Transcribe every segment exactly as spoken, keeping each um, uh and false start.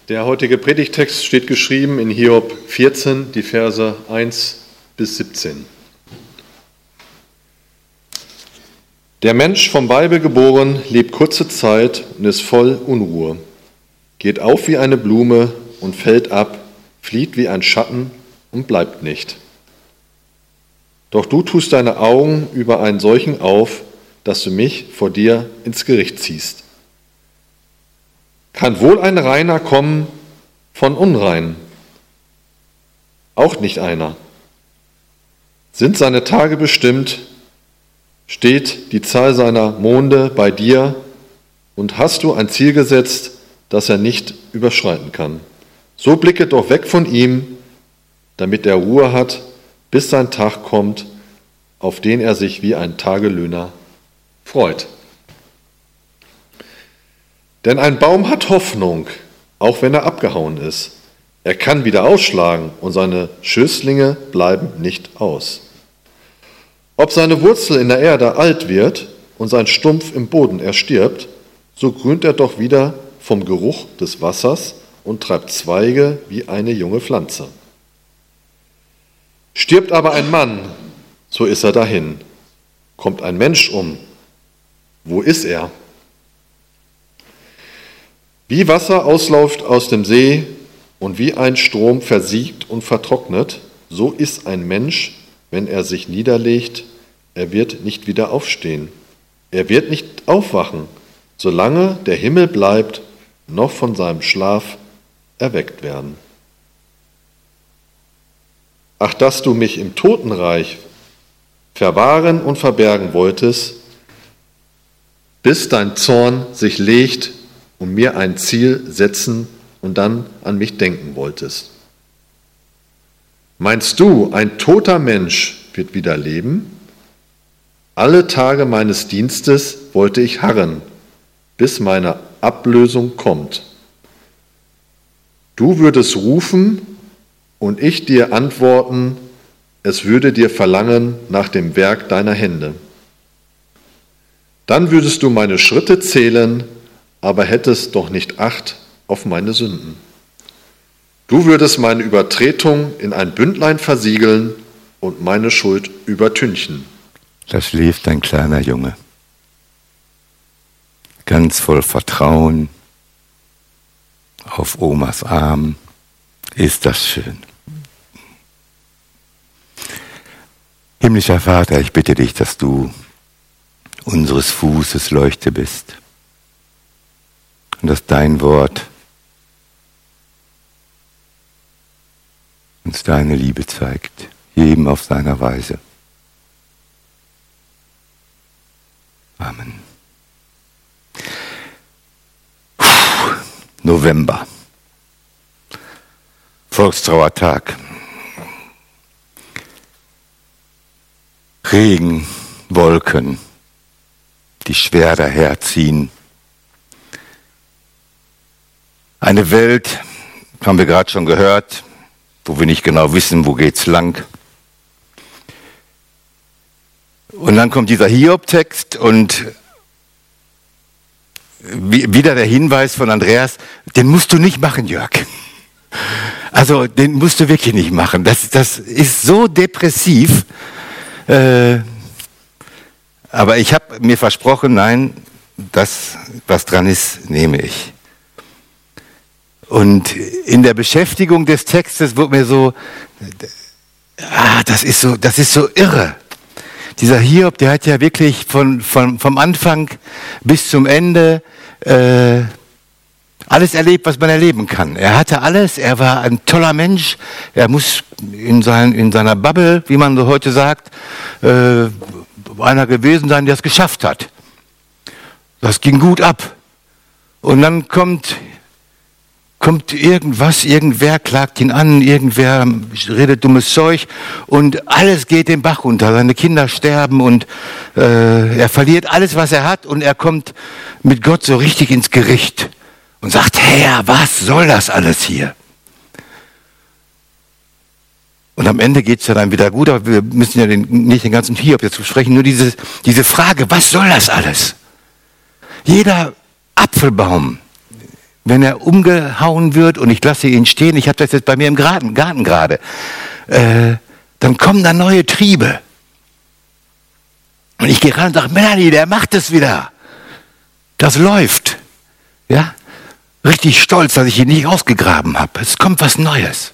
Der heutige Predigtext steht geschrieben in Hiob vierzehn, die Verse eins bis siebzehn. Der Mensch vom Weibe geboren lebt kurze Zeit und ist voll Unruhe, geht auf wie eine Blume und fällt ab, flieht wie ein Schatten und bleibt nicht. Doch du tust deine Augen über einen solchen auf, dass du mich vor dir ins Gericht ziehst. Kann wohl ein Reiner kommen von Unreinen? Auch nicht einer. Sind seine Tage bestimmt, steht die Zahl seiner Monde bei dir und hast du ein Ziel gesetzt, das er nicht überschreiten kann. So blicke doch weg von ihm, damit er Ruhe hat, bis sein Tag kommt, auf den er sich wie ein Tagelöhner freut. Denn ein Baum hat Hoffnung, auch wenn er abgehauen ist. Er kann wieder ausschlagen und seine Schößlinge bleiben nicht aus. Ob seine Wurzel in der Erde alt wird und sein Stumpf im Boden erstirbt, so grünt er doch wieder vom Geruch des Wassers und treibt Zweige wie eine junge Pflanze. Stirbt aber ein Mann, so ist er dahin. Kommt ein Mensch um, wo ist er? Wie Wasser ausläuft aus dem See und wie ein Strom versiegt und vertrocknet, so ist ein Mensch, wenn er sich niederlegt, er wird nicht wieder aufstehen. Er wird nicht aufwachen, solange der Himmel bleibt, noch von seinem Schlaf erweckt werden. Ach, dass du mich im Totenreich verwahren und verbergen wolltest, bis dein Zorn sich legt und mir ein Ziel setzen und dann an mich denken wolltest. Meinst du, ein toter Mensch wird wieder leben? Alle Tage meines Dienstes wollte ich harren, bis meine Ablösung kommt. Du würdest rufen und ich dir antworten, es würde dir verlangen nach dem Werk deiner Hände. Dann würdest du meine Schritte zählen, aber hättest doch nicht Acht auf meine Sünden. Du würdest meine Übertretung in ein Bündlein versiegeln und meine Schuld übertünchen. Da schläft ein kleiner Junge, ganz voll Vertrauen, auf Omas Arm. Ist das schön. Himmlischer Vater, ich bitte dich, dass du unseres Fußes Leuchte bist. Und dass dein Wort uns deine Liebe zeigt, jedem auf seiner Weise. Amen. Puh, November. Volkstrauertag. Regen, Wolken, die schwer daherziehen. Eine Welt, haben wir gerade schon gehört, wo wir nicht genau wissen, wo geht's lang. Und dann kommt dieser Hiob-Text und wieder der Hinweis von Andreas, den musst du nicht machen, Jörg. Also den musst du wirklich nicht machen. Das, das ist so depressiv. Äh, aber ich habe mir versprochen, nein, das, was dran ist, nehme ich. Und in der Beschäftigung des Textes wurde mir so, ah, das ist so, das ist so irre. Dieser Hiob, der hat ja wirklich von, von, vom Anfang bis zum Ende äh, alles erlebt, was man erleben kann. Er hatte alles, er war ein toller Mensch, er muss in, sein, in seiner Bubble, wie man so heute sagt, äh, einer gewesen sein, der es geschafft hat. Das ging gut ab. Und dann kommt... kommt irgendwas, irgendwer klagt ihn an, irgendwer redet dummes Zeug und alles geht den Bach runter. Seine Kinder sterben und äh, er verliert alles, was er hat und er kommt mit Gott so richtig ins Gericht und sagt, Herr, was soll das alles hier? Und am Ende geht es ja dann wieder gut, aber wir müssen ja den, nicht den ganzen Hiob jetzt besprechen, nur diese, diese Frage, was soll das alles? Jeder Apfelbaum, wenn er umgehauen wird und ich lasse ihn stehen, ich habe das jetzt bei mir im Garten, Garten gerade, äh, dann kommen da neue Triebe. Und ich gehe ran und sage, Melanie, der macht es wieder. Das läuft. Ja? Richtig stolz, dass ich ihn nicht ausgegraben habe. Es kommt was Neues.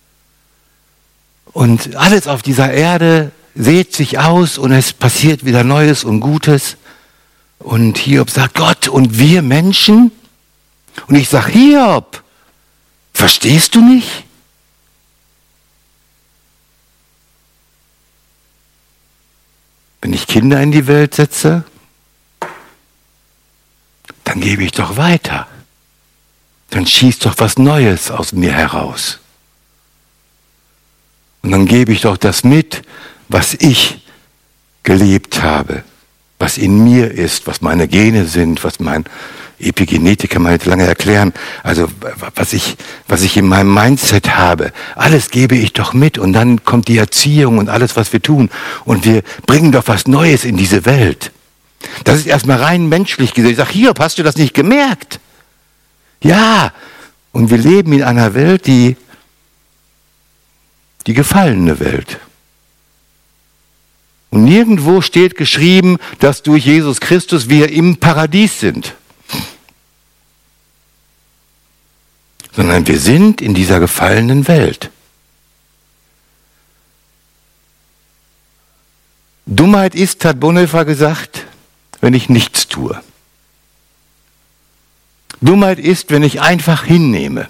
Und alles auf dieser Erde sät sich aus und es passiert wieder Neues und Gutes. Und Hiob sagt, Gott, und wir Menschen? Und ich sage, Hiob, verstehst du nicht? Wenn ich Kinder in die Welt setze, dann gebe ich doch weiter. Dann schießt doch was Neues aus mir heraus. Und dann gebe ich doch das mit, was ich gelebt habe, was in mir ist, was meine Gene sind, was mein Epigenetik kann man nicht lange erklären, also was ich, was ich in meinem Mindset habe, alles gebe ich doch mit und dann kommt die Erziehung und alles, was wir tun und wir bringen doch was Neues in diese Welt. Das ist erstmal rein menschlich gesehen. Ich sage, Hiob, hast du das nicht gemerkt? Ja, und wir leben in einer Welt, die die gefallene Welt. Und nirgendwo steht geschrieben, dass durch Jesus Christus wir im Paradies sind. Sondern wir sind in dieser gefallenen Welt. Dummheit ist, hat Bonhoeffer gesagt, wenn ich nichts tue. Dummheit ist, wenn ich einfach hinnehme.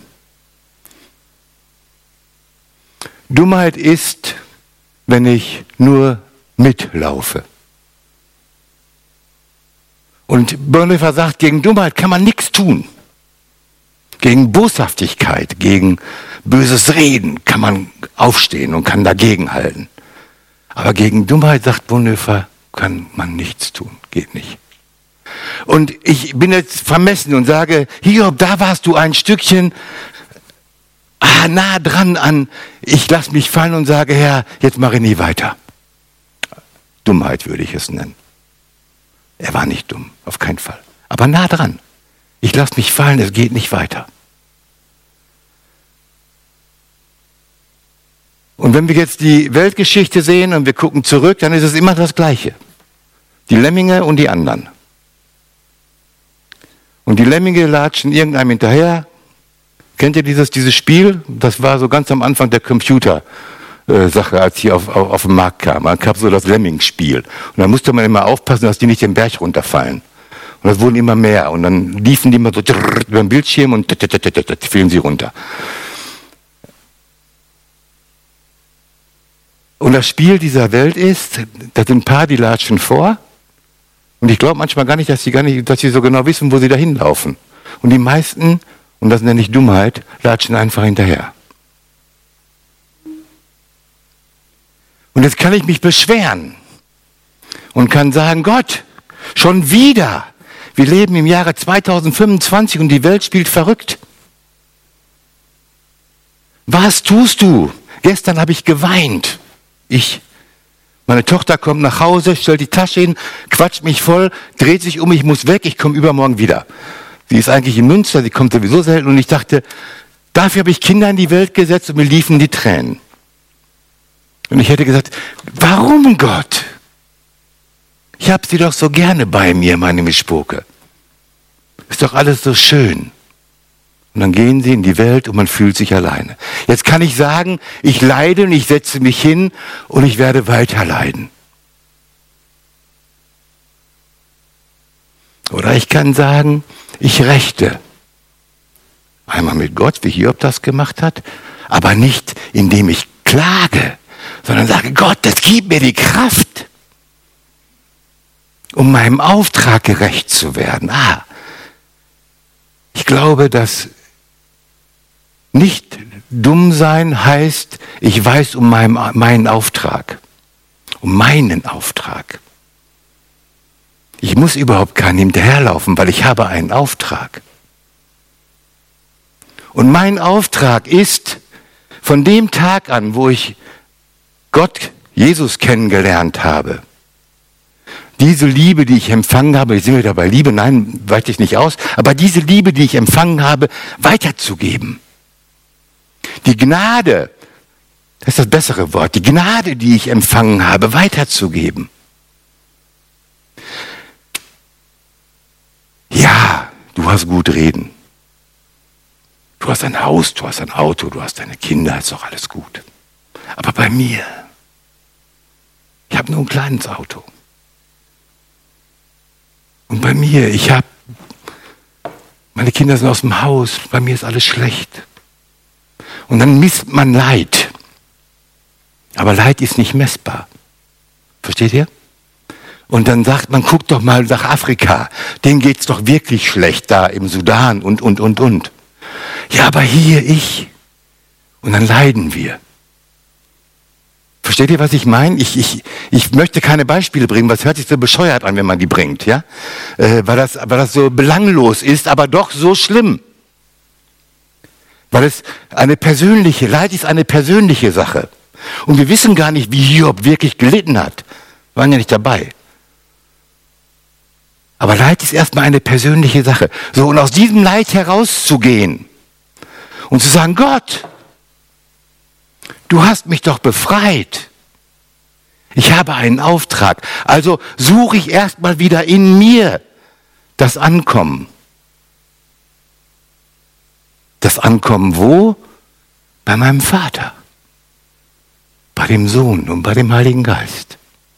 Dummheit ist, wenn ich nur mitlaufe. Und Bonhoeffer sagt, gegen Dummheit kann man nichts tun. Gegen Boshaftigkeit, gegen böses Reden kann man aufstehen und kann dagegenhalten. Aber gegen Dummheit, sagt Bonhoeffer, kann man nichts tun. Geht nicht. Und ich bin jetzt vermessen und sage, Hiob, da warst du ein Stückchen ah, nah dran an, ich lasse mich fallen und sage, Herr, jetzt mache ich nie weiter. Dummheit würde ich es nennen. Er war nicht dumm, auf keinen Fall. Aber nah dran. Ich lasse mich fallen, es geht nicht weiter. Und wenn wir jetzt die Weltgeschichte sehen und wir gucken zurück, dann ist es immer das Gleiche. Die Lemminge und die anderen. Und die Lemminge latschen irgendeinem hinterher. Kennt ihr dieses, dieses Spiel? Das war so ganz am Anfang der Computer-Sache, als die auf, auf, auf den Markt kam. Man gab so das Lemming-Spiel. Und da musste man immer aufpassen, dass die nicht den Berg runterfallen. Und das wurden immer mehr. Und dann liefen die immer so über den Bildschirm und fielen sie runter. Und das Spiel dieser Welt ist, da sind ein paar, die latschen vor. Und ich glaube manchmal gar nicht, dass sie gar nicht, dass sie so genau wissen, wo sie da hinlaufen. Und die meisten, und das nenne ich Dummheit, latschen einfach hinterher. Und jetzt kann ich mich beschweren und kann sagen, Gott, schon wieder. Wir leben im Jahre zweitausendfünfundzwanzig und die Welt spielt verrückt. Was tust du? Gestern habe ich geweint. Ich. Meine Tochter kommt nach Hause, stellt die Tasche hin, quatscht mich voll, dreht sich um, ich muss weg, ich komme übermorgen wieder. Sie ist eigentlich in Münster, sie kommt sowieso selten und ich dachte, dafür habe ich Kinder in die Welt gesetzt und mir liefen die Tränen. Und ich hätte gesagt, warum Gott? Ich habe sie doch so gerne bei mir, meine Mischpoke. Ist doch alles so schön. Und dann gehen sie in die Welt und man fühlt sich alleine. Jetzt kann ich sagen, ich leide und ich setze mich hin und ich werde weiter leiden. Oder ich kann sagen, ich rechte. Einmal mit Gott, wie Hiob das gemacht hat, aber nicht indem ich klage, sondern sage, Gott, das gibt mir die Kraft, um meinem Auftrag gerecht zu werden. Ah, ich glaube, dass nicht dumm sein heißt, ich weiß um meinen, meinen Auftrag, um meinen Auftrag. Ich muss überhaupt keinen hinterherlaufen, weil ich habe einen Auftrag. Und mein Auftrag ist, von dem Tag an, wo ich Gott, Jesus kennengelernt habe, diese Liebe, die ich empfangen habe, jetzt sind wir wieder bei Liebe, nein, weite ich nicht aus, aber diese Liebe, die ich empfangen habe, weiterzugeben. Die Gnade, das ist das bessere Wort, die Gnade, die ich empfangen habe, weiterzugeben. Ja, du hast gut reden. Du hast ein Haus, du hast ein Auto, du hast deine Kinder, ist doch alles gut. Aber bei mir, ich habe nur ein kleines Auto. Und bei mir, ich habe, meine Kinder sind aus dem Haus, bei mir ist alles schlecht. Und dann misst man Leid. Aber Leid ist nicht messbar. Versteht ihr? Und dann sagt man, guckt doch mal nach Afrika, denen geht's doch wirklich schlecht da im Sudan und, und, und, und. Ja, aber hier ich. Und dann leiden wir. Versteht ihr, was ich meine? Ich, ich, ich möchte keine Beispiele bringen, was hört sich so bescheuert an, wenn man die bringt, ja? Äh, weil das, weil das so belanglos ist, aber doch so schlimm. Weil es eine persönliche, Leid ist eine persönliche Sache. Und wir wissen gar nicht, wie Hiob wirklich gelitten hat. Wir waren ja nicht dabei. Aber Leid ist erstmal eine persönliche Sache. So, und aus diesem Leid herauszugehen und zu sagen, Gott, du hast mich doch befreit. Ich habe einen Auftrag. Also suche ich erstmal wieder in mir das Ankommen. Das Ankommen wo? Bei meinem Vater. Bei dem Sohn und bei dem Heiligen Geist.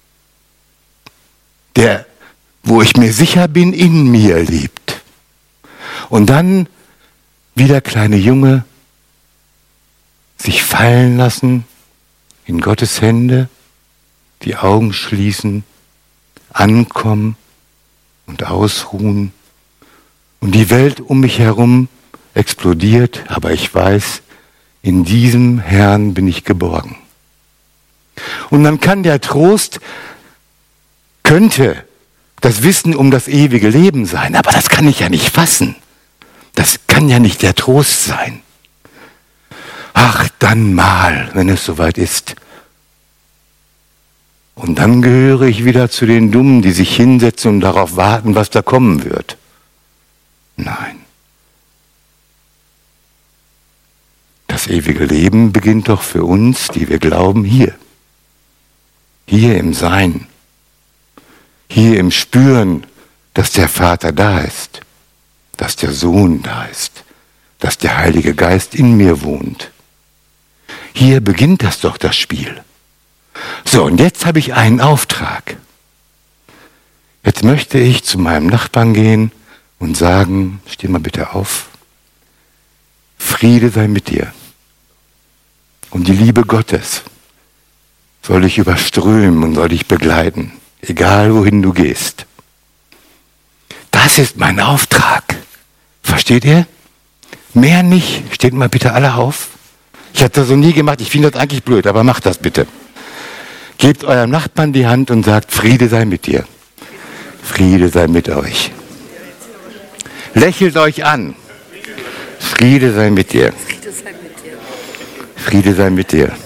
Der, wo ich mir sicher bin, in mir lebt. Und dann, wie der kleine Junge, sich fallen lassen in Gottes Hände, die Augen schließen, ankommen und ausruhen. Und die Welt um mich herum explodiert, aber ich weiß, in diesem Herrn bin ich geborgen. Und dann kann der Trost, könnte das Wissen um das ewige Leben sein, aber das kann ich ja nicht fassen. Das kann ja nicht der Trost sein. Ach, dann mal, wenn es soweit ist. Und dann gehöre ich wieder zu den Dummen, die sich hinsetzen und darauf warten, was da kommen wird. Nein. Das ewige Leben beginnt doch für uns, die wir glauben, hier. Hier im Sein. Hier im Spüren, dass der Vater da ist. Dass der Sohn da ist. Dass der Heilige Geist in mir wohnt. Hier beginnt das doch, das Spiel. So, und jetzt habe ich einen Auftrag. Jetzt möchte ich zu meinem Nachbarn gehen und sagen, steh mal bitte auf, Friede sei mit dir. Und die Liebe Gottes soll dich überströmen und soll dich begleiten, egal wohin du gehst. Das ist mein Auftrag. Versteht ihr? Mehr nicht. Steht mal bitte alle auf. Ich habe das so nie gemacht, ich finde das eigentlich blöd, aber macht das bitte. Gebt eurem Nachbarn die Hand und sagt, Friede sei mit dir. Friede sei mit euch. Lächelt euch an. Friede sei mit dir. Friede sei mit dir.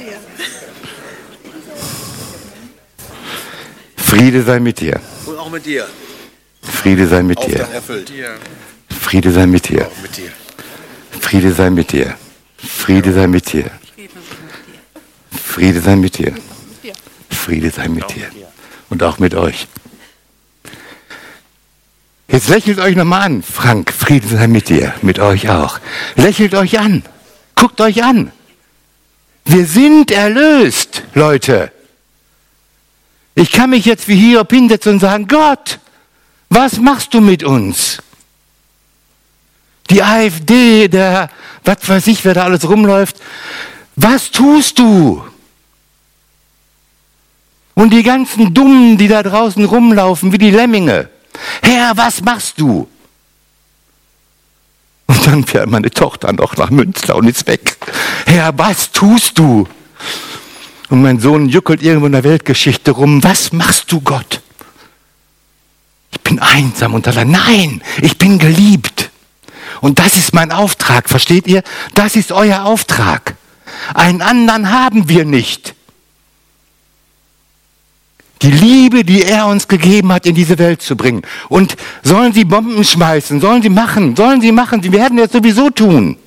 Friede sei mit dir. Und auch mit dir. Friede sei mit dir. Friede sei mit dir. Friede sei mit dir. Friede sei mit dir. Friede sei mit dir. Friede sei mit dir. Und auch mit euch. Jetzt lächelt euch nochmal an. Frank, Friede sei mit dir. Mit euch auch. Lächelt euch an. Guckt euch an. Wir sind erlöst, Leute. Ich kann mich jetzt wie Hiob hinsetzen und sagen, Gott, was machst du mit uns? Die AfD, der, was weiß ich, wer da alles rumläuft. Was tust du? Und die ganzen Dummen, die da draußen rumlaufen, wie die Lemminge. Herr, was machst du? Und dann fährt meine Tochter noch nach Münster und ist weg. Herr, was tust du? Und mein Sohn juckelt irgendwo in der Weltgeschichte rum. Was machst du, Gott? Ich bin einsam und allein. Nein, ich bin geliebt. Und das ist mein Auftrag, versteht ihr? Das ist euer Auftrag. Einen anderen haben wir nicht. die Liebe, die er uns gegeben hat, in diese Welt zu bringen. Und sollen sie Bomben schmeißen, sollen sie machen, sollen sie machen, sie werden das sowieso tun.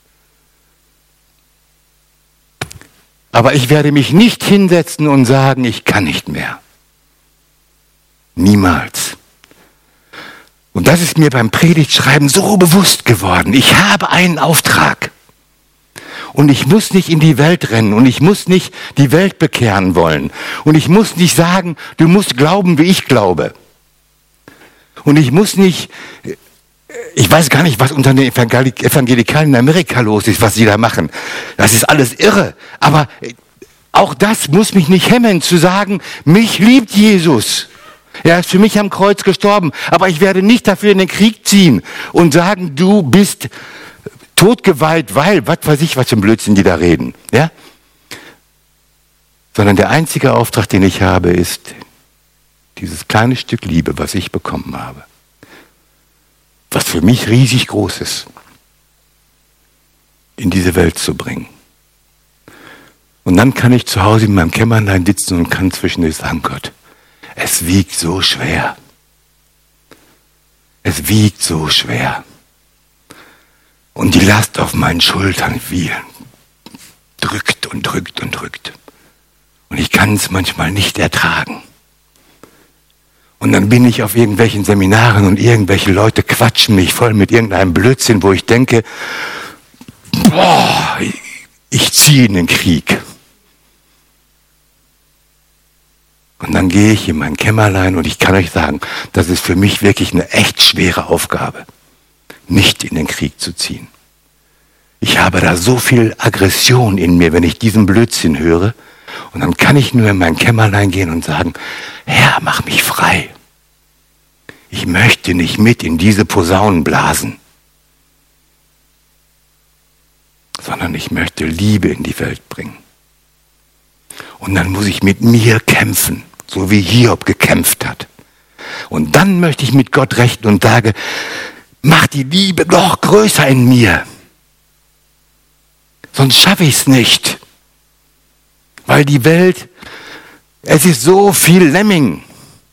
Aber ich werde mich nicht hinsetzen und sagen, ich kann nicht mehr. Niemals. Und das ist mir beim Predigtschreiben so bewusst geworden. Ich habe einen Auftrag. Und ich muss nicht in die Welt rennen und ich muss nicht die Welt bekehren wollen. Und ich muss nicht sagen, du musst glauben, wie ich glaube. Und ich muss nicht, ich weiß gar nicht, was unter den Evangelikalen in Amerika los ist, was sie da machen. Das ist alles irre. Aber auch das muss mich nicht hemmen, zu sagen, mich liebt Jesus. Er ist für mich am Kreuz gestorben. Aber ich werde nicht dafür in den Krieg ziehen und sagen, du bist totgeweiht, weil, was weiß ich, was für ein Blödsinn die da reden. Ja? Sondern der einzige Auftrag, den ich habe, ist dieses kleine Stück Liebe, was ich bekommen habe. Was für mich riesig groß ist, in diese Welt zu bringen. Und dann kann ich zu Hause in meinem Kämmerlein sitzen und kann zwischendurch sagen, Gott, es wiegt so schwer. Es wiegt so schwer. Und die Last auf meinen Schultern wie drückt und drückt und drückt. Und ich kann es manchmal nicht ertragen. Und dann bin ich auf irgendwelchen Seminaren und irgendwelche Leute quatschen mich voll mit irgendeinem Blödsinn, wo ich denke, boah, ich, ich ziehe in den Krieg. Und dann gehe ich in mein Kämmerlein und ich kann euch sagen, das ist für mich wirklich eine echt schwere Aufgabe, nicht in den Krieg zu ziehen. Ich habe da so viel Aggression in mir, wenn ich diesen Blödsinn höre. Und dann kann ich nur in mein Kämmerlein gehen und sagen, Herr, mach mich frei. Ich möchte nicht mit in diese Posaunen blasen, sondern ich möchte Liebe in die Welt bringen. Und dann muss ich mit mir kämpfen, so wie Hiob gekämpft hat. Und dann möchte ich mit Gott rechten und sage, mach die Liebe noch größer in mir. Sonst schaffe ich es nicht. Weil die Welt, es ist so viel Lemming.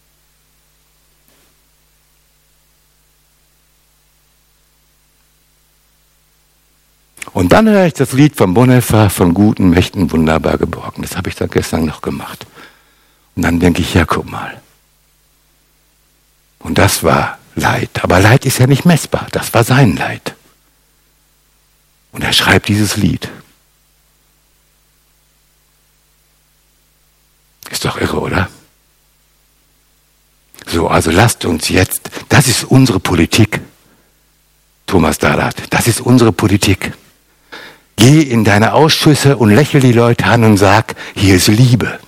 Und dann höre ich das Lied von Bonhoeffer, von guten Mächten wunderbar geborgen. Das habe ich dann gestern noch gemacht. Und dann denke ich, ja, guck mal. Und das war Leid. Aber Leid ist ja nicht messbar. Das war sein Leid. Und er schreibt dieses Lied. Ist doch irre, oder? So, also lasst uns jetzt, das ist unsere Politik, Thomas Dahlert, das ist unsere Politik. Geh in deine Ausschüsse und lächel die Leute an und sag, hier ist Liebe.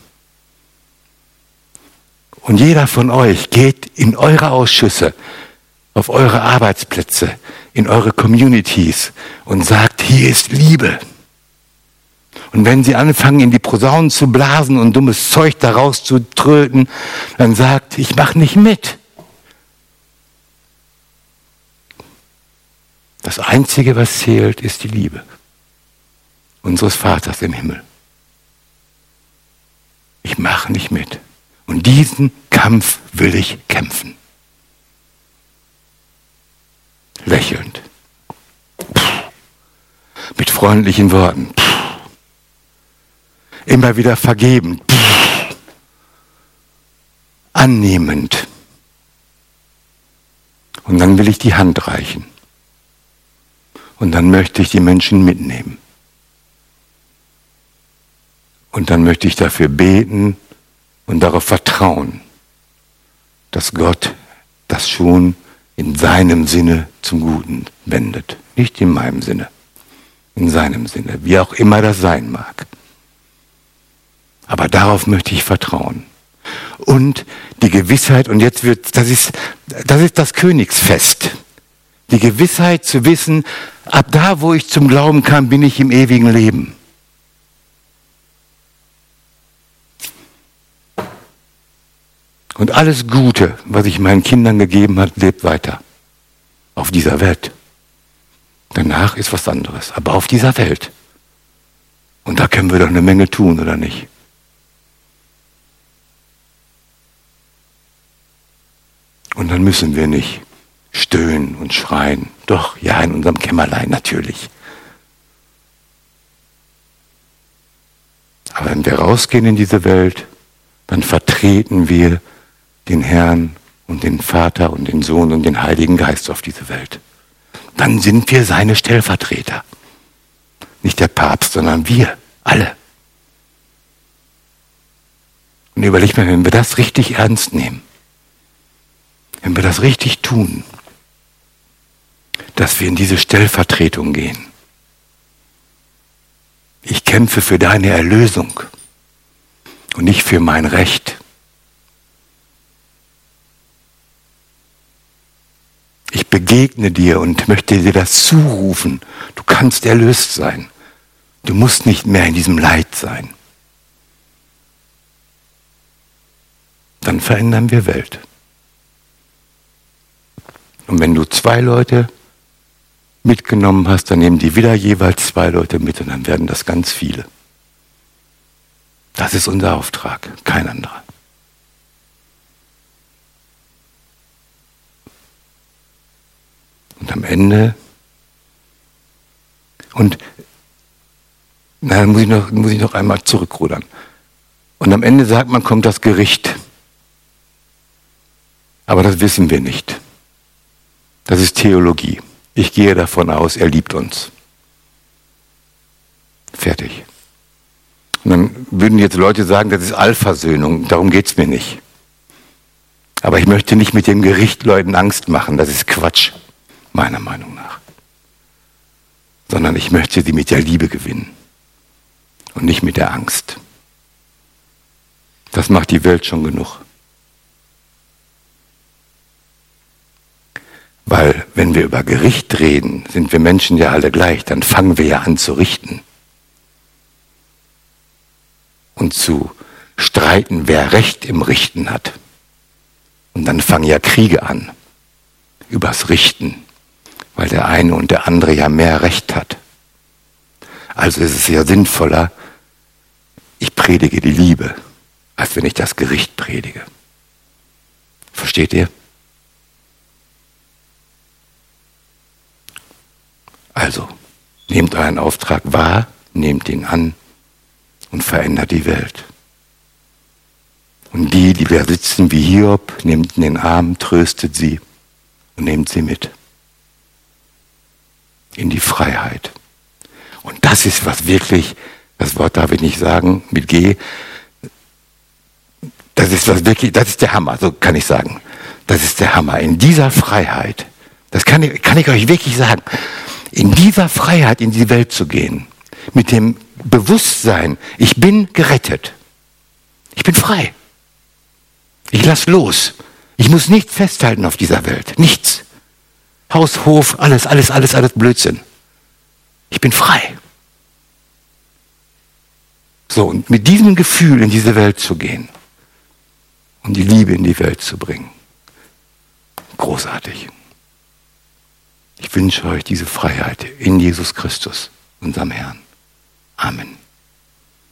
Und jeder von euch geht in eure Ausschüsse, auf eure Arbeitsplätze, in eure Communities und sagt, hier ist Liebe. Und wenn sie anfangen, in die Posaunen zu blasen und dummes Zeug daraus zu tröten, dann sagt, ich mache nicht mit. Das Einzige, was zählt, ist die Liebe unseres Vaters im Himmel. Ich mache nicht mit. Und diesen Kampf will ich kämpfen. Lächelnd. Puh. Mit freundlichen Worten. Puh. Immer wieder vergebend. Puh. Annehmend. Und dann will ich die Hand reichen. Und dann möchte ich die Menschen mitnehmen. Und dann möchte ich dafür beten und darauf vertrauen, dass Gott das schon in seinem Sinne zum Guten wendet. Nicht in meinem Sinne, in seinem Sinne, wie auch immer das sein mag. Aber darauf möchte ich vertrauen. Und die Gewissheit, und jetzt wird, das ist, das ist das Königsfest. Die Gewissheit zu wissen, ab da, wo ich zum Glauben kam, bin ich im ewigen Leben. Und alles Gute, was ich meinen Kindern gegeben habe, lebt weiter. Auf dieser Welt. Danach ist was anderes. Aber auf dieser Welt. Und da können wir doch eine Menge tun, oder nicht? Und dann müssen wir nicht stöhnen und schreien. Doch, ja, in unserem Kämmerlein natürlich. Aber wenn wir rausgehen in diese Welt, dann vertreten wir den Herrn und den Vater und den Sohn und den Heiligen Geist auf diese Welt. Dann sind wir seine Stellvertreter. Nicht der Papst, sondern wir, alle. Und überleg mal, wenn wir das richtig ernst nehmen, wenn wir das richtig tun, dass wir in diese Stellvertretung gehen. Ich kämpfe für deine Erlösung und nicht für mein Recht. Ich begegne dir und möchte dir das zurufen. Du kannst erlöst sein. Du musst nicht mehr in diesem Leid sein. Dann verändern wir Welt. Und wenn du zwei Leute mitgenommen hast, dann nehmen die wieder jeweils zwei Leute mit und dann werden das ganz viele. Das ist unser Auftrag, kein anderer. Und am Ende, und na, dann muss ich noch, muss ich noch einmal zurückrudern. Und am Ende sagt man, kommt das Gericht. Aber das wissen wir nicht. Das ist Theologie. Ich gehe davon aus, er liebt uns. Fertig. Und dann würden jetzt Leute sagen, das ist Allversöhnung. Darum geht es mir nicht. Aber ich möchte nicht mit dem Gericht Leuten Angst machen. Das ist Quatsch, meiner Meinung nach. Sondern ich möchte sie mit der Liebe gewinnen. Und nicht mit der Angst. Das macht die Welt schon genug. Weil wenn wir über Gericht reden, sind wir Menschen ja alle gleich, dann fangen wir ja an zu richten. Und zu streiten, wer Recht im Richten hat. Und dann fangen ja Kriege an, übers Richten, weil der eine und der andere ja mehr Recht hat. Also ist es ja sinnvoller, ich predige die Liebe, als wenn ich das Gericht predige. Versteht ihr? Also, nehmt euren Auftrag wahr, nehmt ihn an und verändert die Welt. Und die, die da sitzen wie Hiob, nehmt in den Arm, tröstet sie und nehmt sie mit. In die Freiheit. Und das ist was wirklich, das Wort darf ich nicht sagen, mit G, das ist was wirklich, das ist der Hammer, so kann ich sagen. Das ist der Hammer. In dieser Freiheit, das kann ich, kann ich euch wirklich sagen, in dieser Freiheit in die Welt zu gehen, mit dem Bewusstsein, ich bin gerettet. Ich bin frei. Ich lasse los. Ich muss nichts festhalten auf dieser Welt. Nichts. Haus, Hof, alles, alles, alles, alles Blödsinn. Ich bin frei. So, und mit diesem Gefühl in diese Welt zu gehen und die Liebe in die Welt zu bringen. Großartig. Ich wünsche euch diese Freiheit in Jesus Christus, unserem Herrn. Amen.